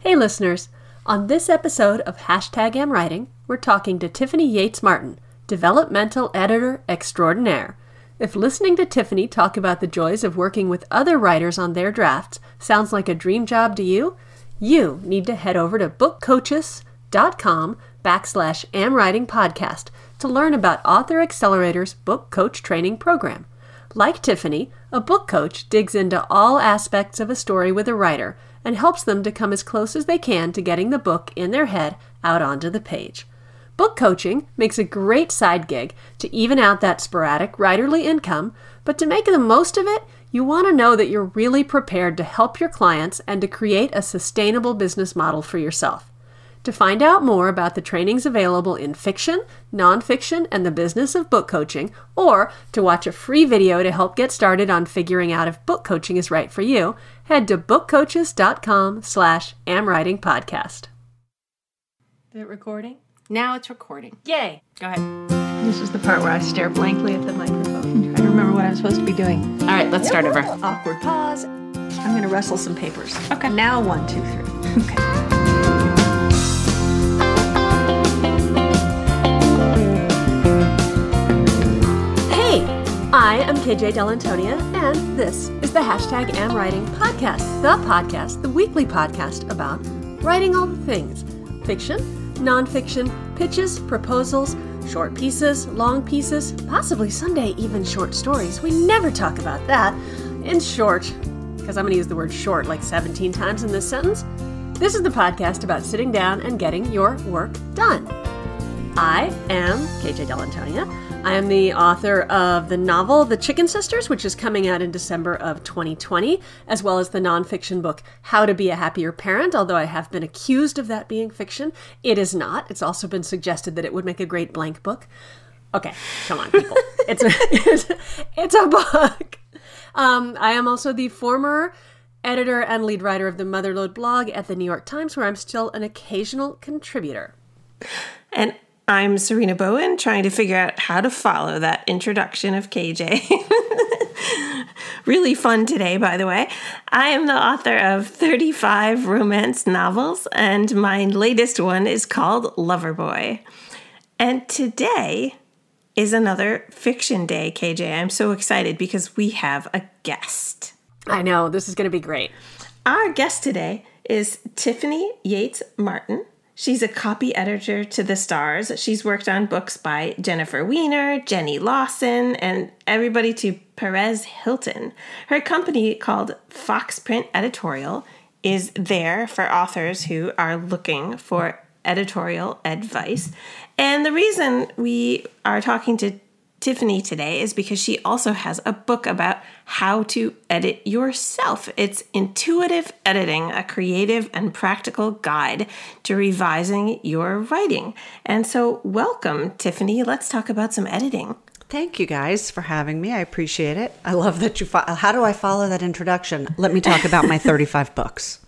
Hey listeners, on this episode of #AmWriting, we're talking to Tiffany Yates Martin, developmental editor extraordinaire. If listening to Tiffany talk about the joys of working with other writers on their drafts sounds like a dream job to you, you need to head over to bookcoaches.com/AmWriting podcast to learn about Author Accelerator's book coach training program. Like Tiffany, a book coach digs into all aspects of a story with a writer and helps them to come as close as they can to getting the book in their head out onto the page. Book coaching makes a great side gig to even out that sporadic writerly income, but to make the most of it, you want to know that you're really prepared to help your clients and to create a sustainable business model for yourself. To find out more about the trainings available in fiction, nonfiction, and the business of book coaching, or to watch a free video to help get started on figuring out if book coaching is right for you, head to bookcoaches.com/AmWriting podcast. Is it recording? Now it's recording. Yay! Go ahead. This is the part where I stare blankly at the microphone. I don't remember what I'm supposed to be doing. All right, let's start over. Awkward pause. I'm going to wrestle some papers. Okay. Now 1, 2, 3. Okay. I am KJ Dell'Antonia, and this is the #AmWriting podcast, the weekly podcast about writing all the things: fiction, nonfiction, pitches, proposals, short pieces, long pieces, possibly someday even short stories. We never talk about that. In short, because I'm going to use the word short like 17 times in this sentence, this is the podcast about sitting down and getting your work done. I am KJ Dell'Antonia. I am the author of the novel The Chicken Sisters, which is coming out in December of 2020, as well as the nonfiction book How to Be a Happier Parent, although I have been accused of that being fiction. It is not. It's also been suggested that it would make a great blank book. Okay, come on, people. It's a book. I am also the former editor and lead writer of the Motherlode blog at the New York Times, where I'm still an occasional contributor. And I'm Serena Bowen, trying to figure out how to follow that introduction of KJ. Really fun today, by the way. I am the author of 35 romance novels, and my latest one is called Loverboy. And today is another fiction day, KJ. I'm so excited because we have a guest. I know, this is going to be great. Our guest today is Tiffany Yates Martin. She's a copy editor to The Stars. She's worked on books by Jennifer Weiner, Jenny Lawson, and everybody to Perez Hilton. Her company, called Foxprint Editorial, is there for authors who are looking for editorial advice. And the reason we are talking to Tiffany today is because she also has a book about how to edit yourself. It's Intuitive Editing, a creative and practical guide to revising your writing. And so welcome, Tiffany. Let's talk about some editing. Thank you guys for having me. I appreciate it. I love that you how do I follow that introduction? Let me talk about my 35 books.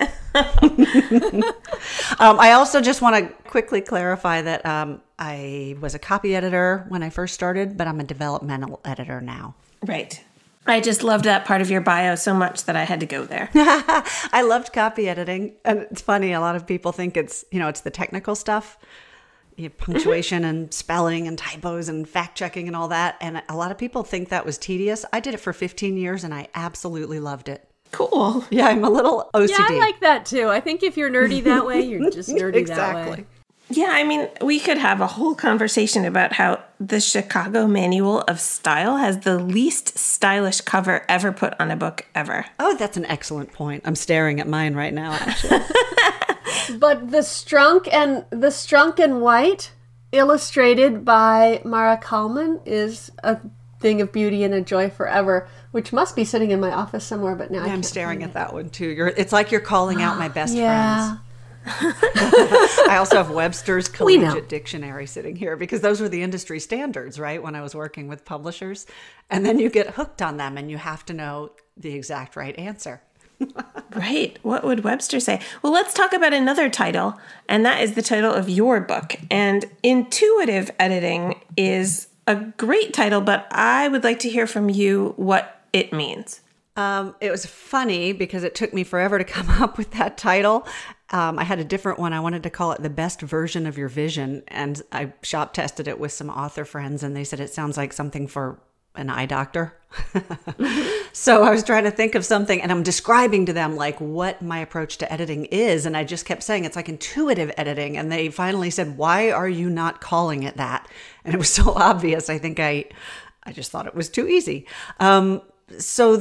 I also just want to quickly clarify that I was a copy editor when I first started, but I'm a developmental editor now. Right. I just loved that part of your bio so much that I had to go there. I loved copy editing. And it's funny, a lot of people think it's the technical stuff, punctuation and spelling and typos and fact checking and all that. And a lot of people think that was tedious. I did it for 15 years and I absolutely loved it. Cool. Yeah, I'm a little OCD. Yeah, I like that too. I think if you're nerdy that way, you're just nerdy exactly. that way. Yeah, I mean, we could have a whole conversation about how the Chicago Manual of Style has the least stylish cover ever put on a book ever. Oh, that's an excellent point. I'm staring at mine right now, actually. But the Strunk and White, illustrated by Mara Kalman, is a thing of beauty and a joy forever, which must be sitting in my office somewhere, but now I'm staring at that one too. It's like you're calling out my best yeah. friends. I also have Webster's Collegiate Dictionary sitting here because those were the industry standards, right? When I was working with publishers. And then you get hooked on them and you have to know the exact right answer. Right. What would Webster say? Well, let's talk about another title, and that is the title of your book. And Intuitive Editing is a great title, but I would like to hear from you what it means. It was funny because it took me forever to come up with that title. I had a different one. I wanted to call it the best version of your vision. And I shop tested it with some author friends, and they said it sounds like something for an eye doctor. So I was trying to think of something, and I'm describing to them like what my approach to editing is. And I just kept saying it's like intuitive editing. And they finally said, why are you not calling it that? And it was so obvious. I think I just thought it was too easy. So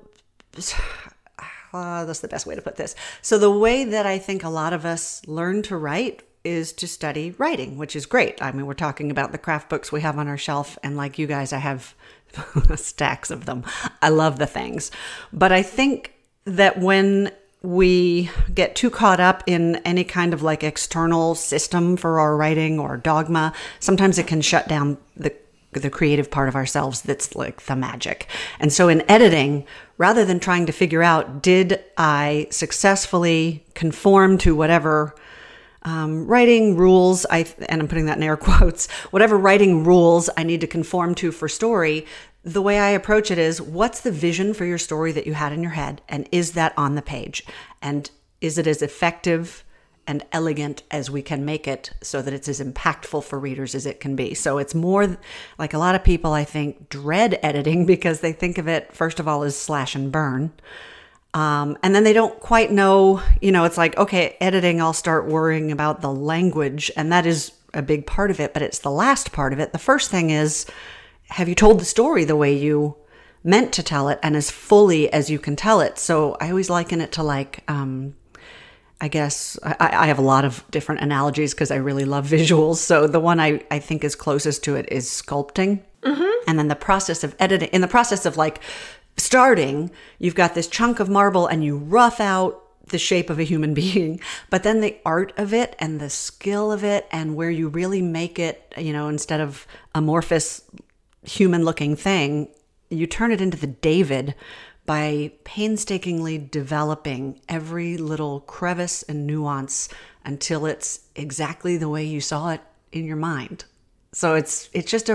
that's the best way to put this. So the way that I think a lot of us learn to write is to study writing, which is great. I mean, we're talking about the craft books we have on our shelf. And like you guys, I have stacks of them. I love the things. But I think that when we get too caught up in any kind of like external system for our writing or dogma, sometimes it can shut down the creative part of ourselves that's like the magic. And so in editing, rather than trying to figure out, did I successfully conform to whatever writing rules, and I'm putting that in air quotes, whatever writing rules I need to conform to for story, the way I approach it is, what's the vision for your story that you had in your head? And is that on the page? And is it as effective and elegant as we can make it so that it's as impactful for readers as it can be? So it's more like a lot of people, I think, dread editing because they think of it, first of all, as slash and burn. And then they don't quite know, it's like, okay, editing, I'll start worrying about the language. And that is a big part of it, but it's the last part of it. The first thing is, have you told the story the way you meant to tell it and as fully as you can tell it? So I always liken it to like, I guess I have a lot of different analogies because I really love visuals. So the one I think is closest to it is sculpting. Mm-hmm. And then the process of editing, in the process of like starting, you've got this chunk of marble and you rough out the shape of a human being, but then the art of it and the skill of it and where you really make it, instead of amorphous human looking thing, you turn it into the David by painstakingly developing every little crevice and nuance until it's exactly the way you saw it in your mind. So it's just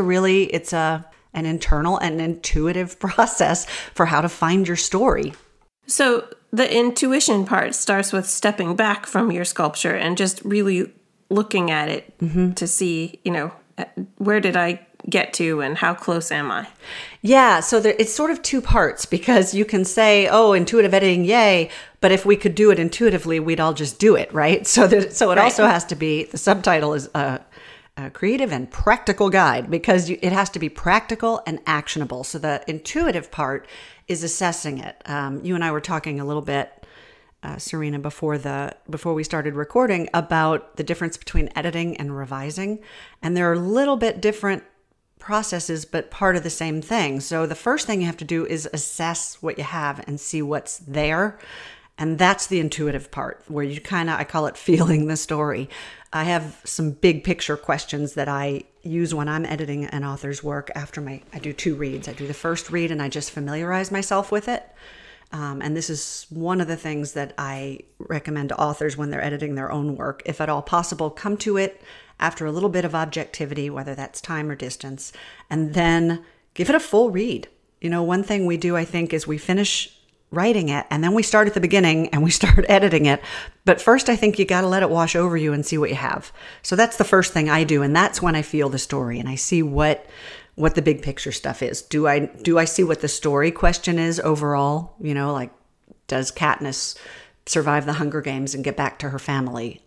an internal and intuitive process for how to find your story. So the intuition part starts with stepping back from your sculpture and just really looking at it to see, where did I get to and how close am I? Yeah, so it's sort of two parts because you can say, oh, intuitive editing, yay, but if we could do it intuitively, we'd all just do it, right? So it also has to be, the subtitle is a creative and practical guide because it has to be practical and actionable. So the intuitive part is assessing it. You and I were talking a little bit, Serena, before we started recording about the difference between editing and revising. And they're a little bit different processes, but part of the same thing. So the first thing you have to do is assess what you have and see what's there. And that's the intuitive part where you I call it feeling the story. I have some big picture questions that I use when I'm editing an author's work after I do 2 reads. I do the first read and I just familiarize myself with it. And this is one of the things that I recommend to authors when they're editing their own work. If at all possible, come to it after a little bit of objectivity, whether that's time or distance, and then give it a full read. One thing we do, I think, is we finish writing it and then we start at the beginning and we start editing it. But first, I think you got to let it wash over you and see what you have. So that's the first thing I do. And that's when I feel the story and I see what the big picture stuff is. Do I see what the story question is overall? Like, does Katniss survive the Hunger Games and get back to her family?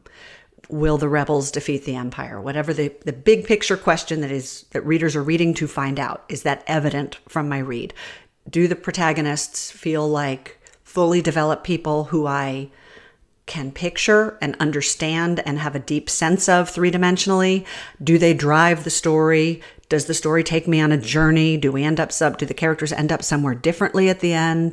Will the rebels defeat the Empire? Whatever the big picture question that readers are reading to find out, is that evident from my read? Do the protagonists feel like fully developed people who I can picture and understand and have a deep sense of 3-dimensionally? Do they drive the story? Does the story take me on a journey? Do the characters end up somewhere different at the end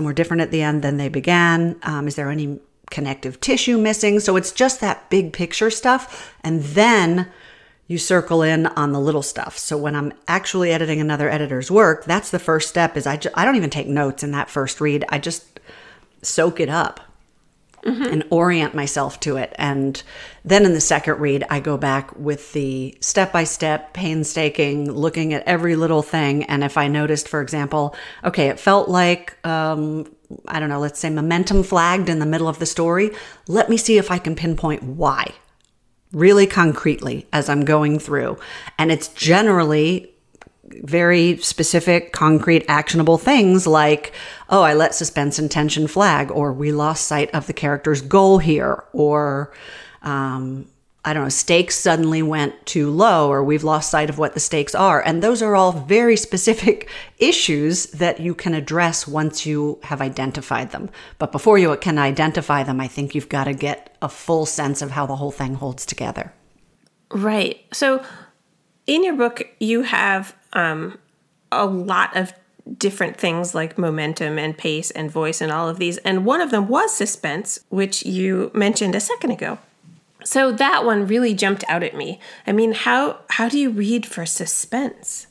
than they began? Is there any connective tissue missing? So it's just that big picture stuff. And then you circle in on the little stuff. So when I'm actually editing another editor's work, that's the first step. Is I don't even take notes in that first read. I just soak it up and orient myself to it. And then in the second read, I go back with the step-by-step, painstaking, looking at every little thing. And if I noticed, for example, okay, it felt like I don't know, let's say momentum flagged in the middle of the story. Let me see if I can pinpoint why really concretely as I'm going through. And it's generally very specific, concrete, actionable things like, oh, I let suspense and tension flag, or we lost sight of the character's goal here, or I don't know, stakes suddenly went too low, or we've lost sight of what the stakes are. And those are all very specific issues that you can address once you have identified them. But before you can identify them, I think you've got to get a full sense of how the whole thing holds together. Right. So in your book, you have a lot of different things like momentum and pace and voice and all of these. And one of them was suspense, which you mentioned a second ago. So that one really jumped out at me. I mean, how do you read for suspense?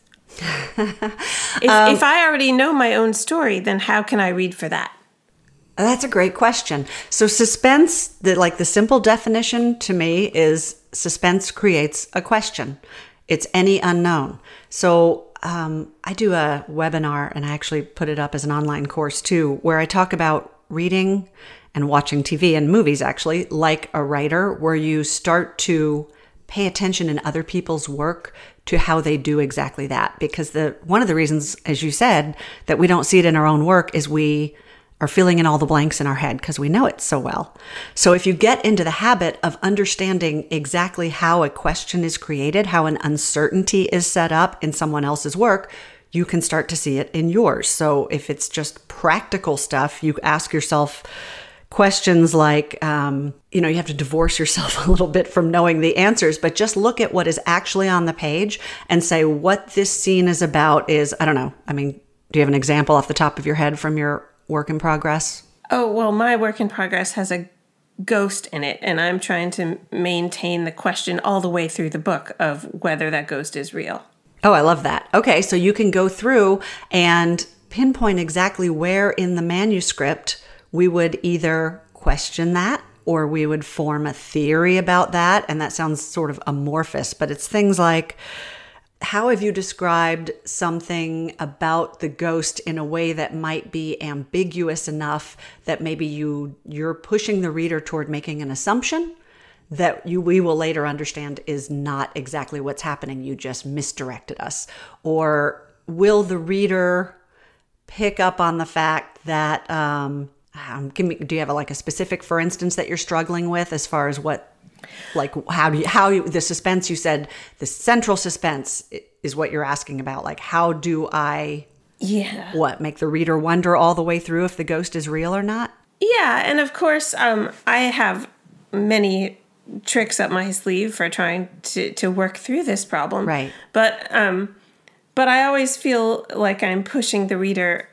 If I already know my own story, then how can I read for that? That's a great question. So suspense, the simple definition to me is suspense creates a question. It's any unknown. So I do a webinar, and I actually put it up as an online course too, where I talk about reading and watching TV and movies, actually, like a writer, where you start to pay attention in other people's work to how they do exactly that. Because one of the reasons, as you said, that we don't see it in our own work is we are filling in all the blanks in our head because we know it so well. So if you get into the habit of understanding exactly how a question is created, how an uncertainty is set up in someone else's work, you can start to see it in yours. So if it's just practical stuff, you ask yourself questions like, you have to divorce yourself a little bit from knowing the answers, but just look at what is actually on the page and say what this scene is about is, I don't know. I mean, do you have an example off the top of your head from your work in progress? Oh, well, my work in progress has a ghost in it, and I'm trying to maintain the question all the way through the book of whether that ghost is real. Oh, I love that. Okay, so you can go through and pinpoint exactly where in the manuscript we would either question that or we would form a theory about that. And that sounds sort of amorphous, but it's things like, how have you described something about the ghost in a way that might be ambiguous enough that maybe you're pushing the reader toward making an assumption that we will later understand is not exactly what's happening. You just misdirected us. Or will the reader pick up on the fact that, do you have a specific, for instance, that you're struggling with as far as what, the suspense, you said the central suspense is what you're asking about. Like, how do I, make the reader wonder all the way through if the ghost is real or not? Yeah. And of course, I have many tricks up my sleeve for trying to work through this problem. Right. But I always feel like I'm pushing the reader,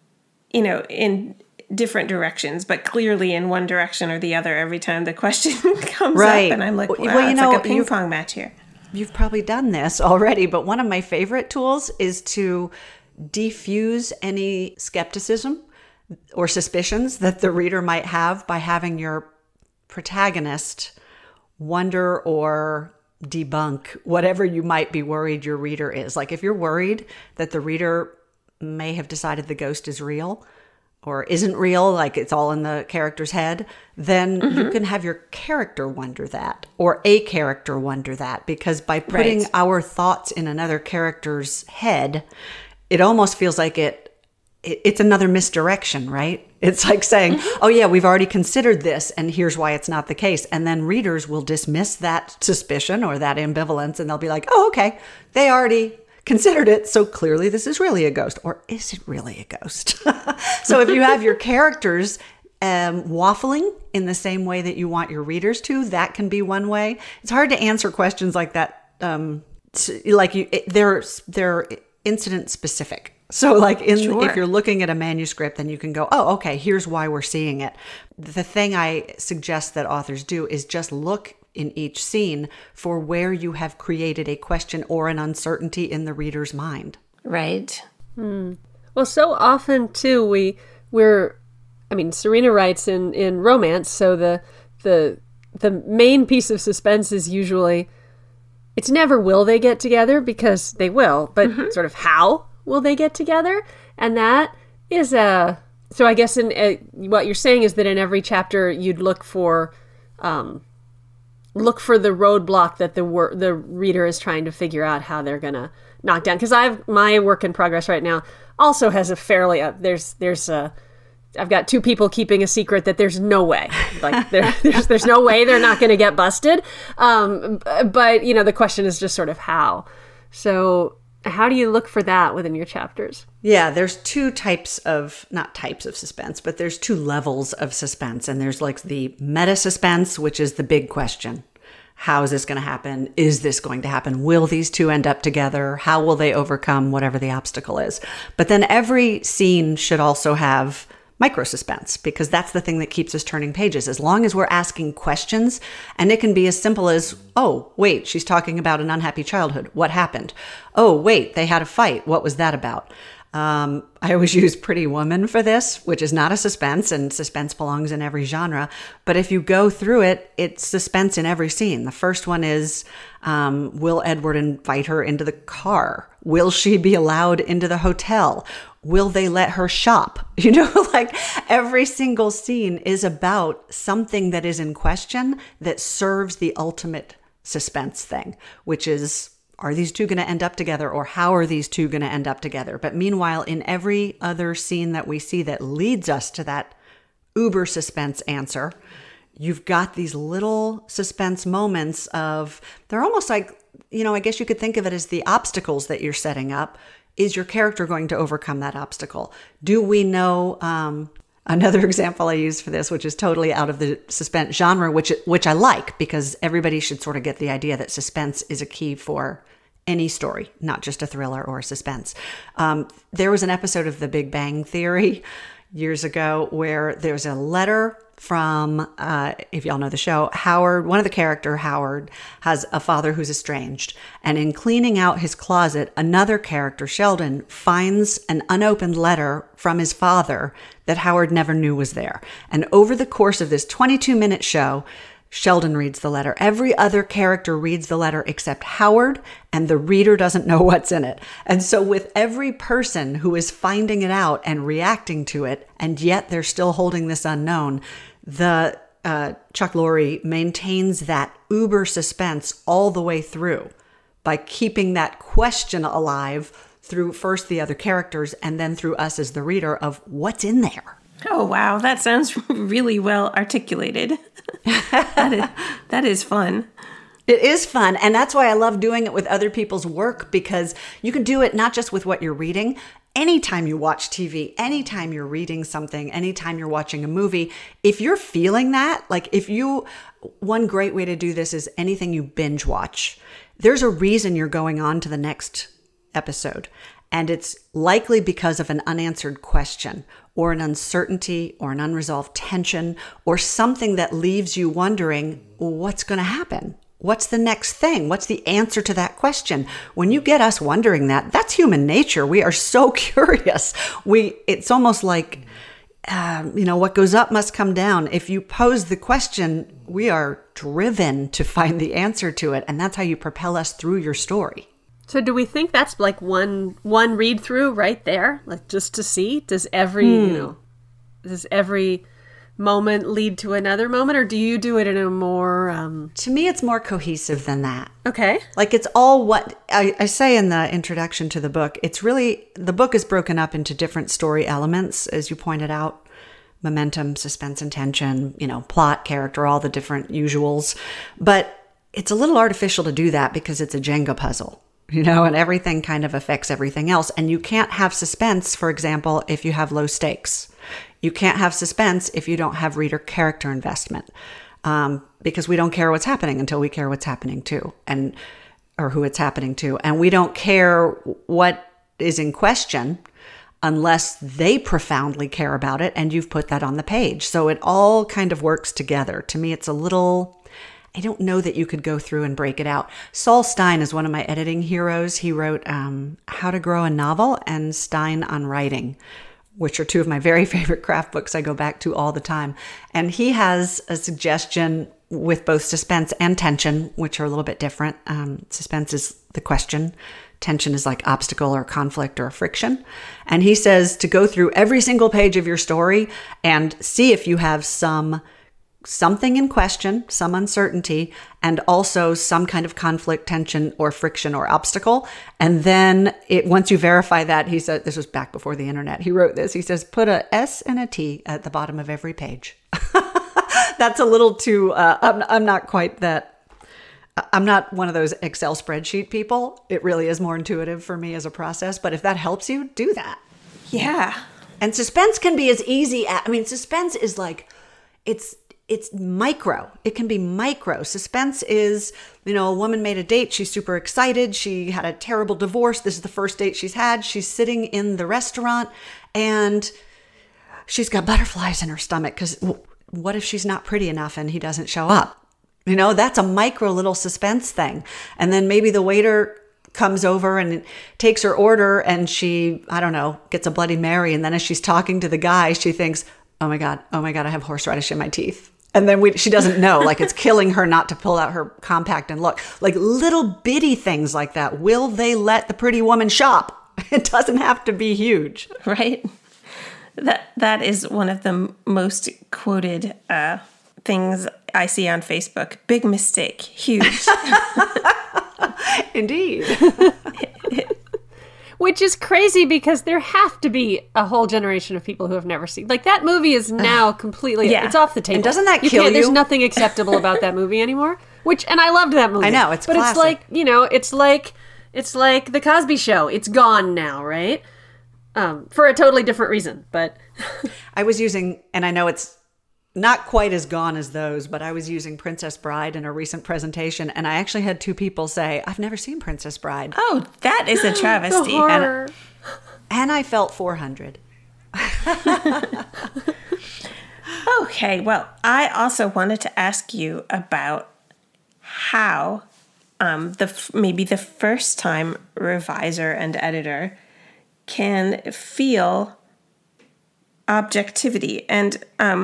in different directions, but clearly in one direction or the other every time the question comes up. And I'm like, wow, it's like a ping pong match here. You've probably done this already, but one of my favorite tools is to defuse any skepticism or suspicions that the reader might have by having your protagonist wonder or debunk whatever you might be worried your reader is. Like if you're worried that the reader may have decided the ghost is real or isn't real, like it's all in the character's head, then you can have your character wonder that, or a character wonder that, because by putting our thoughts in another character's head, it almost feels like it's another misdirection, right? It's like saying, oh yeah, we've already considered this and here's why it's not the case. And then readers will dismiss that suspicion or that ambivalence and they'll be like, oh, okay, they already considered it, so clearly this is really a ghost. Or is it really a ghost? So if you have your Characters waffling in the same way that you want your readers to, that can be one way. It's hard to answer questions like that. They're incident specific. So like if you're looking at a manuscript, then you can go, oh, okay, here's why we're seeing it. The thing I suggest that authors do is just look in each scene for where you have created a question or an uncertainty in the reader's mind. Right. Well, so often too, Serena writes in romance, so the main piece of suspense is usually, it's never will they get together, because they will, but sort of how will they get together? And that is a So I guess what you're saying is that in every chapter you'd look for the roadblock that the reader is trying to figure out how they're going to knock down. Because my work in progress right now also has a fairly I've got two people keeping a secret that there's no way, like there's no way they're not going to get busted. But the question is just sort of how. So how do you look for that within your chapters? Yeah, there's not types of suspense, but there's two levels of suspense. And there's like the meta suspense, which is the big question. How is this going to happen? Is this going to happen? Will these two end up together? How will they overcome whatever the obstacle is? But then every scene should also have micro suspense, because that's the thing that keeps us turning pages. As long as we're asking questions, and it can be as simple as, oh, wait, she's talking about an unhappy childhood. What happened? Oh, wait, they had a fight. What was that about? I always use Pretty Woman for this, which is not a suspense, and suspense belongs in every genre. But if you go through it, it's suspense in every scene. The first one is, will Edward invite her into the car? Will she be allowed into the hotel? Will they let her shop? Like every single scene is about something that is in question that serves the ultimate suspense thing, which is, are these two going to end up together, or how are these two going to end up together? But meanwhile, in every other scene that we see that leads us to that uber suspense answer, you've got these little suspense moments they're almost like, I guess you could think of it as the obstacles that you're setting up. Is your character going to overcome that obstacle? Do we know, another example I use for this, which is totally out of the suspense genre, which I like, because everybody should sort of get the idea that suspense is a key for any story, not just a thriller or a suspense. There was an episode of The Big Bang Theory years ago where there's a letter from, if y'all know the show, Howard, one of the character, Howard, has a father who's estranged. And in cleaning out his closet, another character, Sheldon, finds an unopened letter from his father that Howard never knew was there. And over the course of this 22-minute show, Sheldon reads the letter. Every other character reads the letter except Howard, and the reader doesn't know what's in it. And so with every person who is finding it out and reacting to it, and yet they're still holding this unknown, the Chuck Lorre maintains that uber suspense all the way through by keeping that question alive through first the other characters and then through us as the reader of what's in there. Oh, wow. That sounds really well articulated. That is fun. It is fun. And that's why I love doing it with other people's work, because you can do it not just with what you're reading. Anytime you watch TV, anytime you're reading something, anytime you're watching a movie, if you're feeling that, one great way to do this is anything you binge watch. There's a reason you're going on to the next episode. And it's likely because of an unanswered question or an uncertainty or an unresolved tension or something that leaves you wondering, what's going to happen? What's the next thing? What's the answer to that question? When you get us wondering that, that's human nature. We are so curious. It's almost like, what goes up must come down. If you pose the question, we are driven to find the answer to it. And that's how you propel us through your story. So do we think that's like one read through right there? Like just to see, does every moment lead to another moment, or do you do it in a more To me, it's more cohesive than that. Okay. Like it's all what I say in the introduction to the book. It's really, the book is broken up into different story elements, as you pointed out. Momentum, suspense and tension, plot, character, all the different usuals. But it's a little artificial to do that because it's a Jenga puzzle. And everything kind of affects everything else. And you can't have suspense, for example, if you have low stakes. You can't have suspense if you don't have reader character investment, because we don't care what's happening until we care what's happening too, or who it's happening to. And we don't care what is in question unless they profoundly care about it and you've put that on the page. So it all kind of works together. To me, it's a little... I don't know that you could go through and break it out. Saul Stein is one of my editing heroes. He wrote How to Grow a Novel and Stein on Writing, which are two of my very favorite craft books I go back to all the time. And he has a suggestion with both suspense and tension, which are a little bit different. Suspense is the question. tension is like obstacle or conflict or friction. And he says to go through every single page of your story and see if you have something in question, some uncertainty, and also some kind of conflict, tension, or friction or obstacle. And then once you verify that, he said, this was back before the internet, he wrote this, he says, put a S and a T at the bottom of every page. That's a little too, I'm not quite that, I'm not one of those Excel spreadsheet people. It really is more intuitive for me as a process. But if that helps you, do that. Yeah. And suspense can be as easy suspense is like, it's micro. It can be micro. Suspense is, a woman made a date. She's super excited. She had a terrible divorce. This is the first date she's had. She's sitting in the restaurant and she's got butterflies in her stomach because what if she's not pretty enough and he doesn't show up? That's a micro little suspense thing. And then maybe the waiter comes over and takes her order and she, gets a Bloody Mary. And then as she's talking to the guy, she thinks, oh my God, I have horseradish in my teeth. And then she doesn't know, like it's killing her not to pull out her compact and look. Like little bitty things like that. Will they let the pretty woman shop? It doesn't have to be huge. Right? That is one of the most quoted things I see on Facebook. Big mistake. Huge. Indeed. Which is crazy because there have to be a whole generation of people who have never seen. Like that movie is now completely, it's off the table. And doesn't that kill you? There's nothing acceptable about that movie anymore. And I loved that movie. I know, it's classic. But it's like The Cosby Show. It's gone now, right? For a totally different reason, but. I was using, and I know it's not quite as gone as those, but I was using Princess Bride in a recent presentation, and I actually had 2 people say, I've never seen Princess Bride. Oh, that is a travesty. The horror. And I felt 400. Okay, well, I also wanted to ask you about how maybe the first time reviser and editor can feel objectivity. And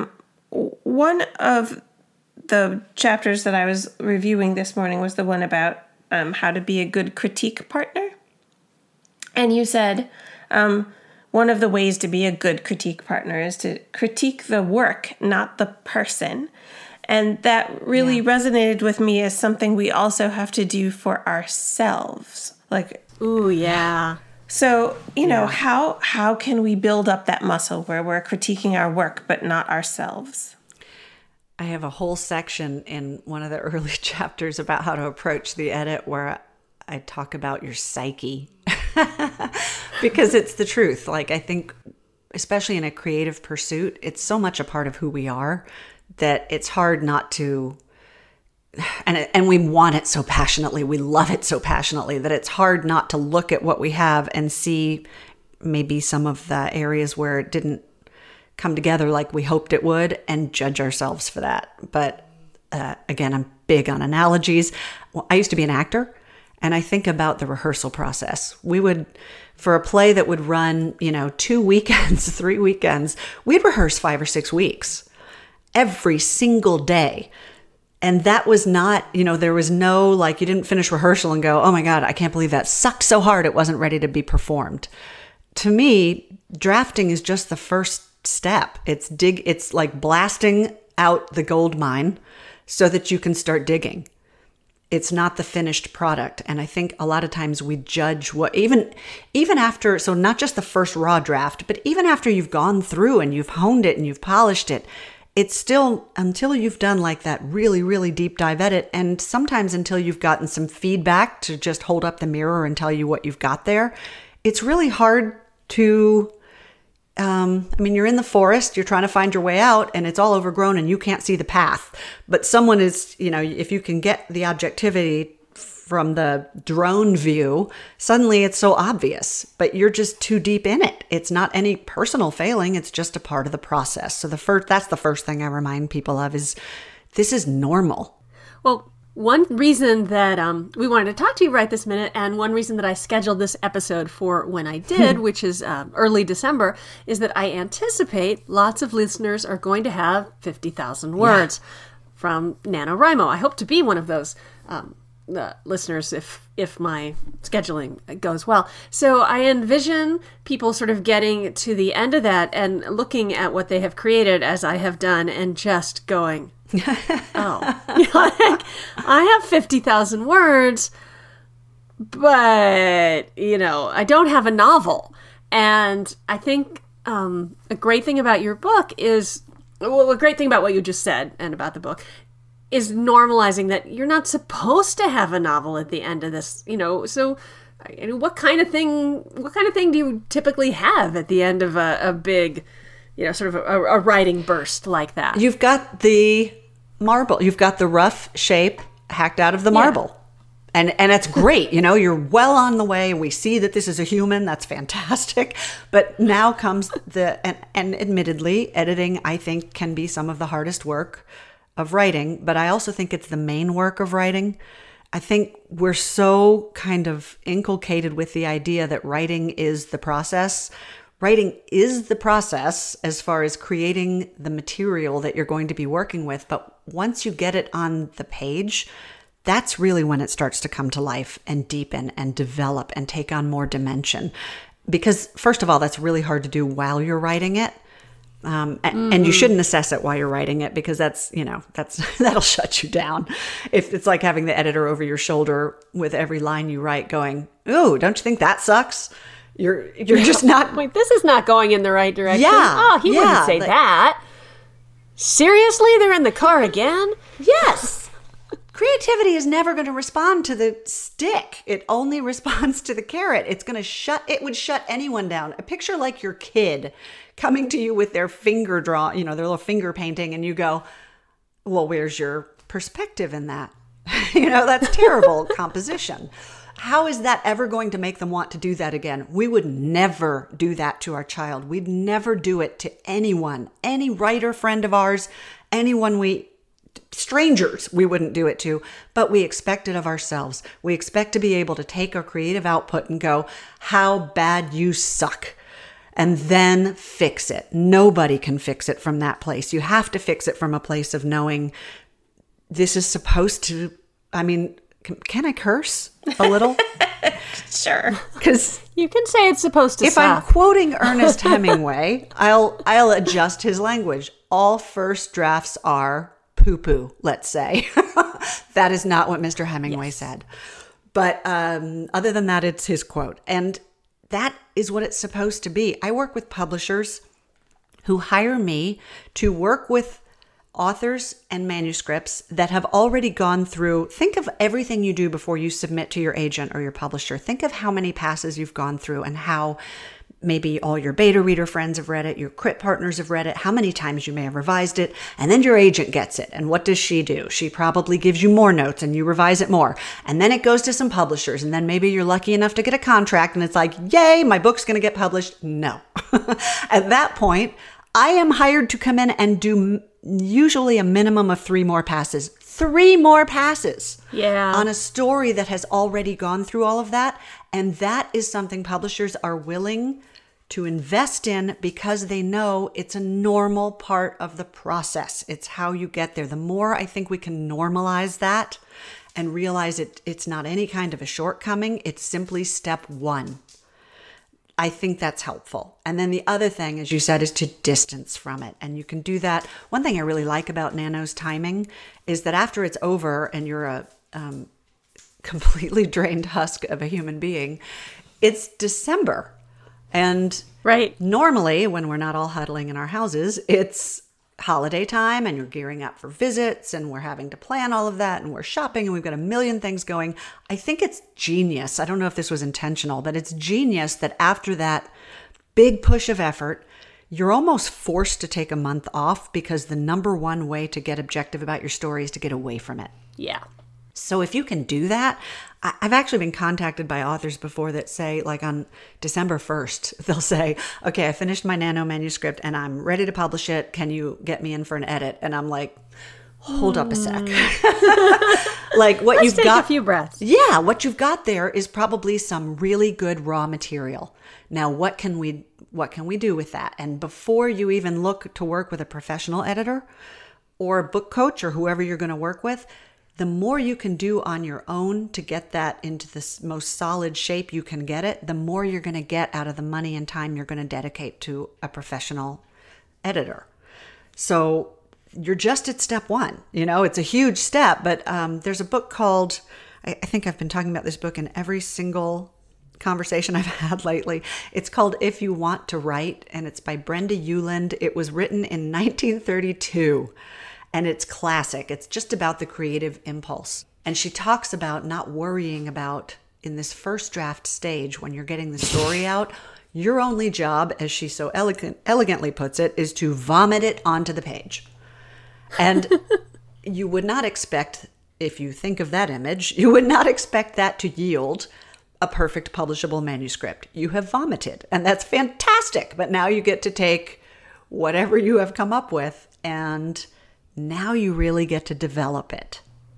one of the chapters that I was reviewing this morning was the one about how to be a good critique partner. And you said one of the ways to be a good critique partner is to critique the work, not the person. And that really resonated with me as something we also have to do for ourselves. Like, ooh, yeah. So, how can we build up that muscle where we're critiquing our work, but not ourselves? I have a whole section in one of the early chapters about how to approach the edit where I talk about your psyche because it's the truth. Like, I think, especially in a creative pursuit, it's so much a part of who we are that it's hard not to, and we want it so passionately, we love it so passionately that it's hard not to look at what we have and see maybe some of the areas where it didn't come together like we hoped it would and judge ourselves for that. But again, I'm big on analogies. Well, I used to be an actor, and I think about the rehearsal process. We would, for a play that would run, 2 weekends, 3 weekends, we'd rehearse 5 or 6 weeks every single day. And that was not, there was no, like, you didn't finish rehearsal and go, oh my God, I can't believe that sucked so hard it wasn't ready to be performed. To me, drafting is just the first step. It's like blasting out the gold mine so that you can start digging. It's not the finished product. And I think a lot of times we judge what, even after, so not just the first raw draft, but even after you've gone through and you've honed it and you've polished it, it's still until you've done like that really, really deep dive edit, and sometimes until you've gotten some feedback to just hold up the mirror and tell you what you've got there, it's really hard to, you're in the forest, you're trying to find your way out, and it's all overgrown and you can't see the path. But someone is, if you can get the objectivity from the drone view, suddenly it's so obvious, but you're just too deep in it. It's not any personal failing. It's just a part of the process. So that's the first thing I remind people of is this is normal. Well, one reason that we wanted to talk to you right this minute, and one reason that I scheduled this episode for when I did, which is early December, is that I anticipate lots of listeners are going to have 50,000 words from NaNoWriMo. I hope to be one of those listeners if my scheduling goes well. So I envision people sort of getting to the end of that and looking at what they have created as I have done and just going, oh, like, I have 50,000 words, but, I don't have a novel. And I think a great thing about your book is, a great thing about what you just said and about the book is normalizing that you're not supposed to have a novel at the end of this, so what kind of thing do you typically have at the end of a big, sort of a writing burst like that? You've got the marble, you've got the rough shape hacked out of the marble. And it's great, you're well on the way. We see that this is a human. That's fantastic. But now comes and admittedly, editing, I think, can be some of the hardest work of writing. But I also think it's the main work of writing. I think we're so kind of inculcated with the idea that writing is the process. Writing is the process as far as creating the material that you're going to be working with. But once you get it on the page, that's really when it starts to come to life and deepen and develop and take on more dimension. Because first of all, that's really hard to do while you're writing it. And you shouldn't assess it while you're writing it, because that'll shut you down. If it's like having the editor over your shoulder with every line you write going, "Ooh, don't you think that sucks?" You're just not. Wait, this is not going in the right direction. Yeah. Oh, he wouldn't say that. Seriously, they're in the car again? Yes. Creativity is never going to respond to the stick. It only responds to the carrot. It would shut anyone down. A picture like your kid coming to you with their finger their little finger painting, and you go, well, where's your perspective in that? That's terrible composition. How is that ever going to make them want to do that again? We would never do that to our child. We'd never do it to anyone, any writer friend of ours, strangers we wouldn't do it to, but we expect it of ourselves. We expect to be able to take our creative output and go, how bad you suck, and then fix it. Nobody can fix it from that place. You have to fix it from a place of knowing this is supposed to, can I curse a little? Sure. Because you can say it's supposed to if suck. I'm quoting Ernest Hemingway, I'll adjust his language. All first drafts are poo-poo, let's say. That is not what Mr. Hemingway said. But other than that, it's his quote. And that is what it's supposed to be. I work with publishers who hire me to work with authors and manuscripts that have already gone through. Think of everything you do before you submit to your agent or your publisher. Think of how many passes you've gone through and how maybe all your beta reader friends have read it, your crit partners have read it, how many times you may have revised it, and then your agent gets it. And what does she do? She probably gives you more notes and you revise it more. And then it goes to some publishers, and then maybe you're lucky enough to get a contract and it's like, yay, my book's going to get published. No. At that point, I am hired to come in and do usually a minimum of 3 more passes. 3 more passes. Yeah. On a story that has already gone through all of that. And that is something publishers are willing to invest in because they know it's a normal part of the process. It's how you get there. The more I think we can normalize that and realize it's not any kind of a shortcoming, it's simply step 1. I think that's helpful. And then the other thing, as you said, is to distance from it. And you can do that. One thing I really like about Nano's timing is that after it's over and you're a completely drained husk of a human being, it's December. And right. Normally, when we're not all huddling in our houses, it's holiday time and you're gearing up for visits and we're having to plan all of that and we're shopping and we've got a million things going. I think it's genius. I don't know if this was intentional, but it's genius that after that big push of effort, you're almost forced to take a month off because the number one way to get objective about your story is to get away from it. Yeah. So if you can do that, I've actually been contacted by authors before that say, like on December 1st, they'll say, okay, I finished my Nano manuscript and I'm ready to publish it. Can you get me in for an edit? And I'm like, hold up a sec. Like what you've got. Let's take a few breaths. Yeah. What you've got there is probably some really good raw material. Now, what can we do with that? And before you even look to work with a professional editor or a book coach or whoever you're going to work with, the more you can do on your own to get that into the most solid shape you can get it, the more you're going to get out of the money and time you're going to dedicate to a professional editor. So you're just at step one. It's a huge step, but there's a book called, I think I've been talking about this book in every single conversation I've had lately. It's called If You Want to Write, and it's by Brenda Euland. It was written in 1932, and it's classic. It's just about the creative impulse. And she talks about not worrying about, in this first draft stage, when you're getting the story out, your only job, as she so elegantly puts it, is to vomit it onto the page. And you would not expect, if you think of that image, you would not expect that to yield a perfect publishable manuscript. You have vomited, and that's fantastic. But now you get to take whatever you have come up with, and now you really get to develop it.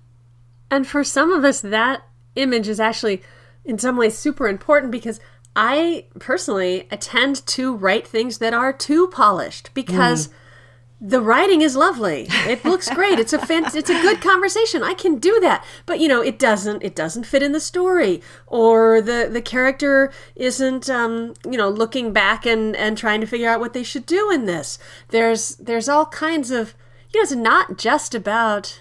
And for some of us, that image is actually in some ways super important, because I personally tend to write things that are too polished, because the writing is lovely. It looks great. It's a good conversation. I can do that. But it doesn't fit in the story, or the character isn't looking back and trying to figure out what they should do in this. There's all kinds of, it's not just about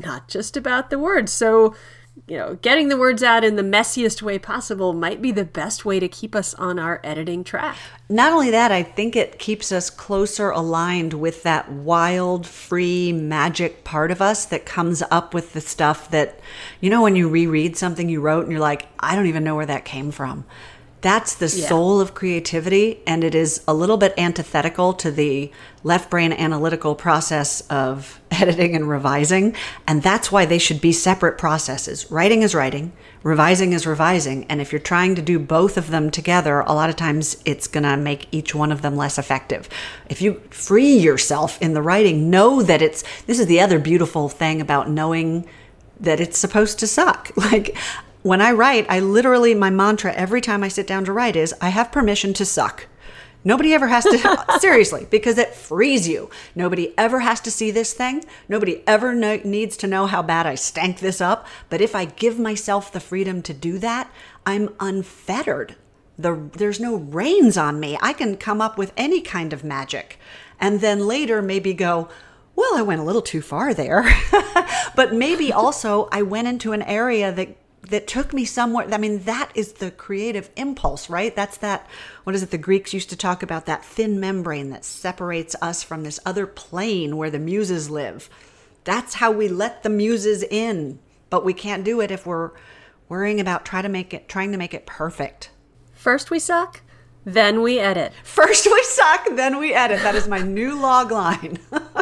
the words. So getting the words out in the messiest way possible might be the best way to keep us on our editing track. Not only that, I think it keeps us closer aligned with that wild, free, magic part of us that comes up with the stuff that, when you reread something you wrote and you're like, I don't even know where that came from. That's the soul of creativity, and it is a little bit antithetical to the left brain analytical process of editing and revising, and that's why they should be separate processes. Writing is writing, revising is revising, and if you're trying to do both of them together, a lot of times it's going to make each one of them less effective. If you free yourself in the writing, know that this is the other beautiful thing about knowing that it's supposed to suck. Like, when I write, my mantra every time I sit down to write is, I have permission to suck. Nobody ever has to, seriously, because it frees you. Nobody ever has to see this thing. Nobody ever needs to know how bad I stank this up. But if I give myself the freedom to do that, I'm unfettered. There's no reins on me. I can come up with any kind of magic. And then later maybe go, well, I went a little too far there. But maybe also I went into an area that took me somewhere. I mean, that is the creative impulse, right? That's that, what is it? The Greeks used to talk about that thin membrane that separates us from this other plane where the muses live. That's how we let the muses in, but we can't do it if we're worrying about trying to make it perfect. First we suck, then we edit. First we suck, then we edit. That is my new log line.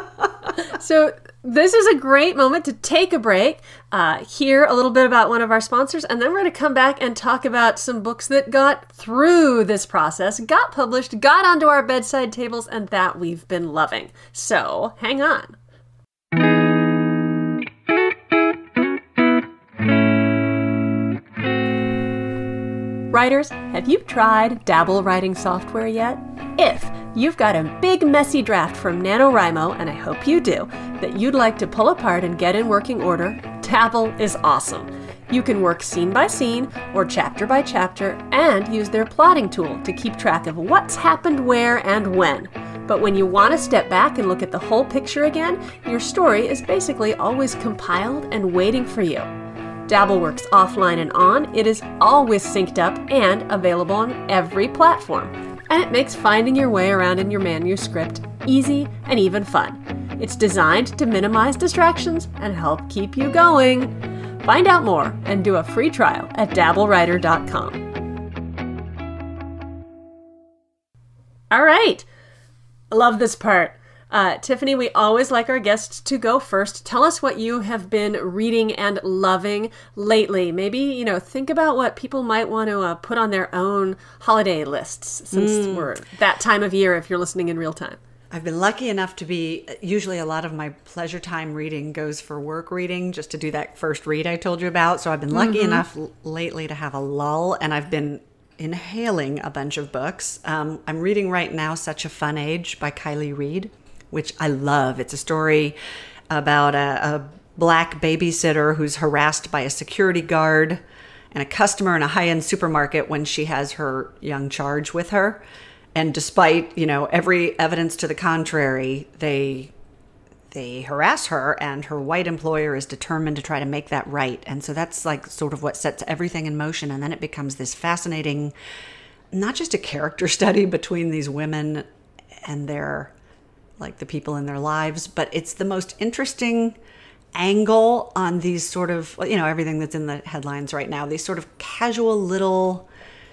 So this is a great moment to take a break, hear a little bit about one of our sponsors, and then we're going to come back and talk about some books that got through this process, got published, got onto our bedside tables, and that we've been loving. So hang on. Writers, have you tried Dabble writing software yet? If you've got a big messy draft from NaNoWriMo, and I hope you do, that you'd like to pull apart and get in working order, Dabble is awesome. You can work scene by scene or chapter by chapter and use their plotting tool to keep track of what's happened where and when. But when you want to step back and look at the whole picture again, your story is basically always compiled and waiting for you. Dabble works offline and on, it is always synced up and available on every platform. And it makes finding your way around in your manuscript easy and even fun. It's designed to minimize distractions and help keep you going. Find out more and do a free trial at dabblewriter.com. All right. I love this part. Tiffany, we always like our guests to go first. Tell us what you have been reading and loving lately. Maybe, think about what people might want to put on their own holiday lists, since we're that time of year if you're listening in real time. I've been lucky enough to be, usually a lot of my pleasure time reading goes for work reading, just to do that first read I told you about. So I've been lucky enough lately to have a lull, and I've been inhaling a bunch of books. I'm reading right now Such a Fun Age by Kiley Reid, which I love. It's a story about a black babysitter who's harassed by a security guard and a customer in a high-end supermarket when she has her young charge with her. And despite, every evidence to the contrary, they harass her, and her white employer is determined to try to make that right. And so that's like sort of what sets everything in motion. And then it becomes this fascinating, not just a character study between these women and their, like, the people in their lives, but it's the most interesting angle on these sort of, everything that's in the headlines right now, these sort of casual little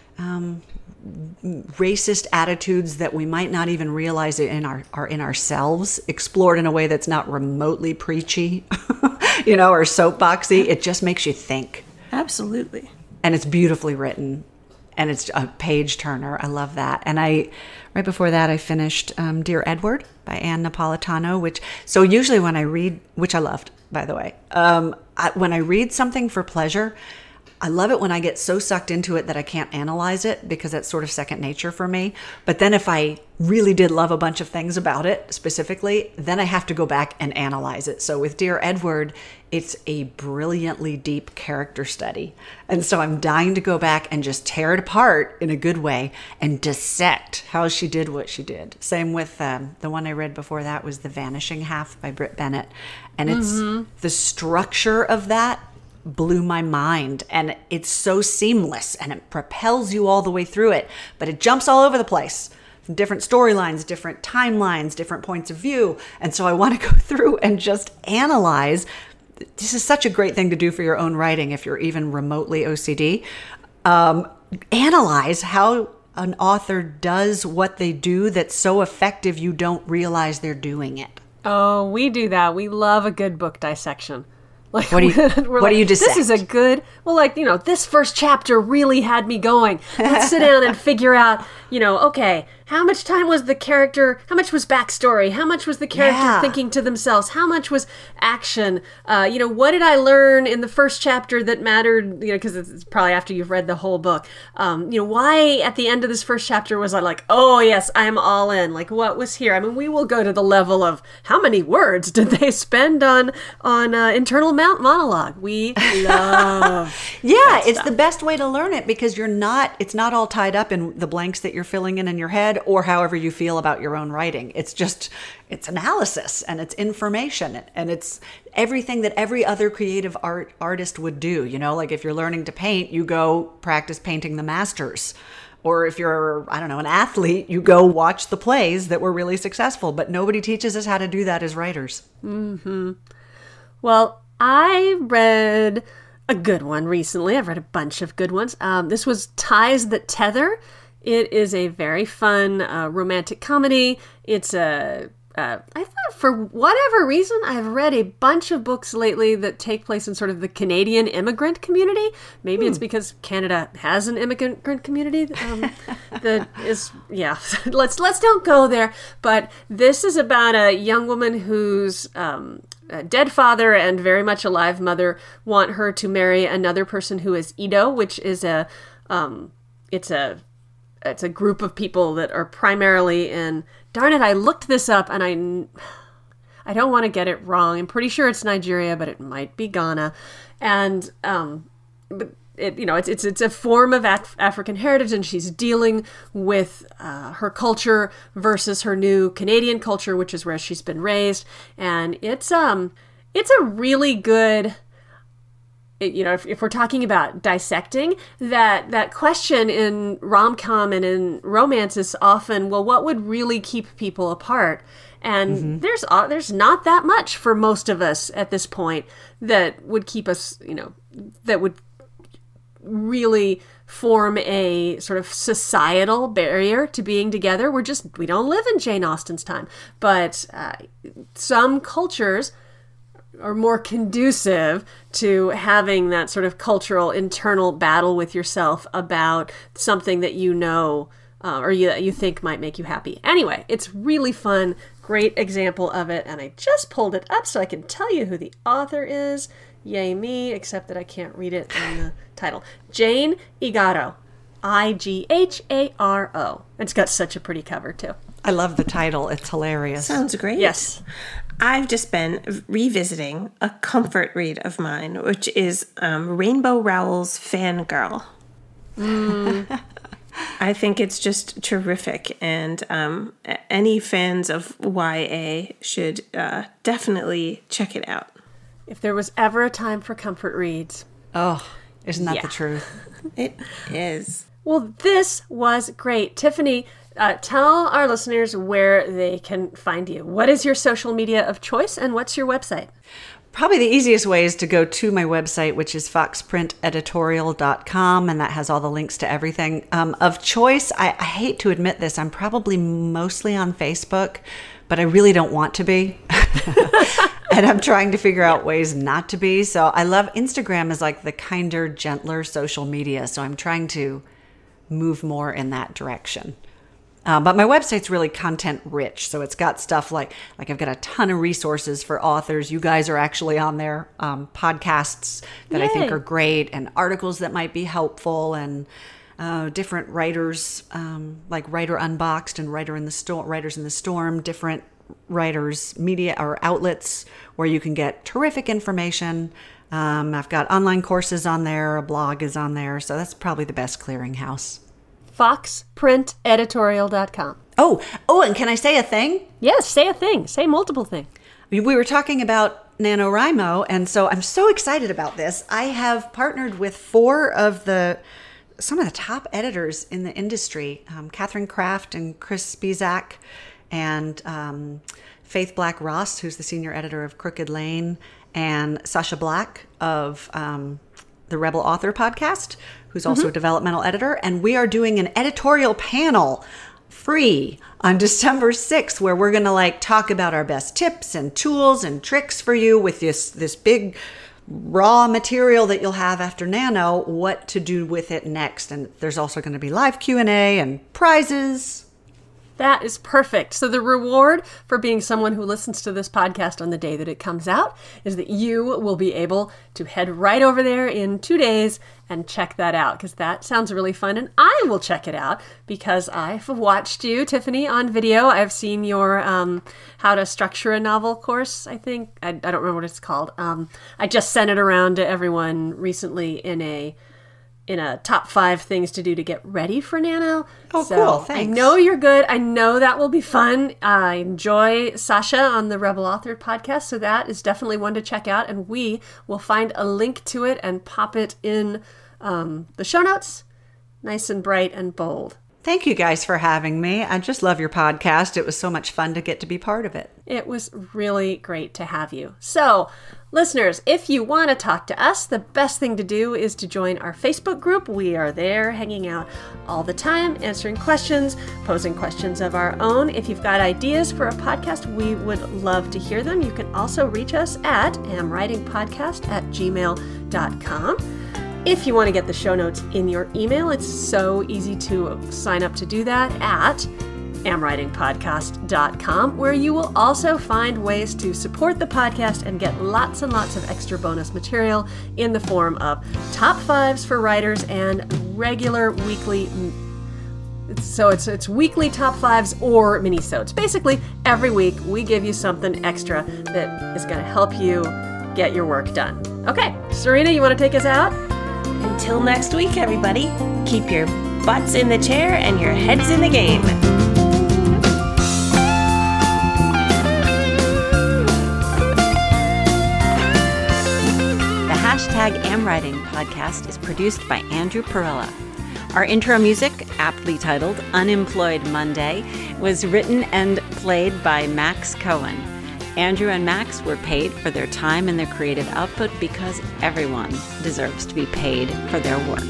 racist attitudes that we might not even realize are in ourselves, explored in a way that's not remotely preachy, or soapboxy. It just makes you think. Absolutely. And it's beautifully written, and it's a page turner. I love that. And right before that, I finished Dear Edward by Ann Napolitano, so usually when I read, which I loved, by the way, when I read something for pleasure, I love it when I get so sucked into it that I can't analyze it, because that's sort of second nature for me. But then if I really did love a bunch of things about it specifically, then I have to go back and analyze it. So with Dear Edward, it's a brilliantly deep character study. And so I'm dying to go back and just tear it apart in a good way and dissect how she did what she did. Same with the one I read before that was The Vanishing Half by Britt Bennett. And it's the structure of that blew my mind, and it's so seamless and it propels you all the way through it, but it jumps all over the place, different storylines, different timelines, different points of view. And so I want to go through and just analyze. This is such a great thing to do for your own writing if you're even remotely OCD. Analyze how an author does what they do that's so effective you don't realize they're doing it. Oh, we do that. We love a good book dissection. Like, what do you dissect? This is a good, this first chapter really had me going. Let's sit down and figure out, okay, how much time was the character, how much was backstory, how much was the character thinking to themselves, how much was action, what did I learn in the first chapter that mattered, because it's probably after you've read the whole book. Why at the end of this first chapter was I like, oh yes, I'm all in, like what was here? I mean, we will go to the level of how many words did they spend on internal monologue. We love it's the best way to learn it, because it's not all tied up in the blanks that you're filling in your head or however you feel about your own writing. It's analysis, and it's information, and it's everything that every other creative artist would do. Like if you're learning to paint, you go practice painting the masters. Or if you're, an athlete, you go watch the plays that were really successful. But nobody teaches us how to do that as writers. Mm-hmm. Well, I read a good one recently. I've read a bunch of good ones. This was Ties That Tether. It is a very fun romantic comedy. It's I thought for whatever reason, I've read a bunch of books lately that take place in sort of the Canadian immigrant community. Maybe it's because Canada has an immigrant community that is, let's don't go there. But this is about a young woman whose a dead father and very much alive mother want her to marry another person who is Ido, which is it's a group of people that are primarily in, darn it, I looked this up and I don't want to get it wrong. I'm pretty sure it's Nigeria, but it might be Ghana. And it's a form of African heritage, and she's dealing with her culture versus her new Canadian culture, which is where she's been raised. And it's a really good, if we're talking about dissecting, that question in rom-com and in romance is often, well, what would really keep people apart? And there's not that much for most of us at this point that would keep us, that would really form a sort of societal barrier to being together. We don't live in Jane Austen's time, but some cultures are more conducive to having that sort of cultural internal battle with yourself about something that or you think might make you happy. Anyway, it's really fun. Great example of it. And I just pulled it up so I can tell you who the author is. Yay me, except that I can't read it in the title. Jane Igharo. Igharo. It's got such a pretty cover too. I love the title. It's hilarious. Sounds great. Yes. I've just been revisiting a comfort read of mine, which is Rainbow Rowell's Fangirl. I think it's just terrific, and any fans of YA should definitely check it out. If there was ever a time for comfort reads. Oh, isn't that Yeah. the truth? It is. Well, this was great. Tiffany, tell our listeners where they can find you. What is your social media of choice, and what's your website? Probably the easiest way is to go to my website, which is foxprinteditorial.com, and that has all the links to everything. Of choice, I hate to admit this, I'm probably mostly on Facebook, but I really don't want to be. And I'm trying to figure out ways not to be. So I love Instagram as like the kinder, gentler social media. So I'm trying to move more in that direction. But my website's really content rich. So it's got stuff like I've got a ton of resources for authors. You guys are actually on there, podcasts that I think Yay. are great, and articles that might be helpful, and different writers, like Writer Unboxed and Writers in the Storm, different writers, media or outlets where you can get terrific information. I've got online courses on there. A blog is on there. So that's probably the best clearinghouse. foxprinteditorial.com. Oh, and can I say a thing? Yes, say a thing. Say multiple things. We were talking about NaNoWriMo, and so I'm so excited about this. I have partnered with some of the top editors in the industry, Catherine Kraft and Chris Spizak, and Faith Black Ross, who's the senior editor of Crooked Lane, and Sasha Black of the Rebel Author podcast, who's also a developmental editor. And we are doing an editorial panel free on December 6th, where we're going to talk about our best tips and tools and tricks for you with this big raw material that you'll have after Nano, what to do with it next. And there's also going to be live Q&A and prizes. That is perfect. So the reward for being someone who listens to this podcast on the day that it comes out is that you will be able to head right over there in 2 days and check that out, because that sounds really fun. And I will check it out because I've watched you, Tiffany, on video. I've seen your how to structure a novel course, I think. I don't remember what it's called. I just sent it around to everyone recently in a top 5 things to do to get ready for Nano. Oh, so cool. Thanks. I know you're good. I know that will be fun. I enjoy Sasha on the Rebel Author podcast, so that is definitely one to check out, and we will find a link to it and pop it in the show notes, nice and bright and bold. Thank you guys for having me. I just love your podcast. It was so much fun to get to be part of it. It was really great to have you. So, listeners, if you want to talk to us, the best thing to do is to join our Facebook group. We are there hanging out all the time, answering questions, posing questions of our own. If you've got ideas for a podcast, we would love to hear them. You can also reach us at amwritingpodcast@gmail.com. If you want to get the show notes in your email, it's so easy to sign up to do that at amwritingpodcast.com, where you will also find ways to support the podcast and get lots and lots of extra bonus material in the form of top 5s for writers and regular weekly. So it's weekly top 5s or mini-sodes. Basically, every week we give you something extra that is going to help you get your work done. Okay, Serena, you want to take us out? Until next week, everybody, keep your butts in the chair and your heads in the game. The #AmWriting podcast is produced by Andrew Perella. Our intro music, aptly titled Unemployed Monday, was written and played by Max Cohen. Andrew and Max were paid for their time and their creative output because everyone deserves to be paid for their work.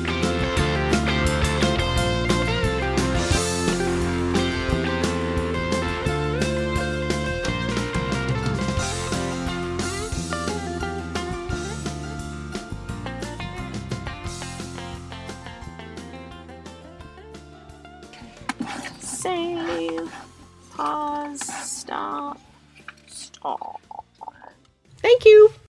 Save. Pause. Stop. Stop. Thank you.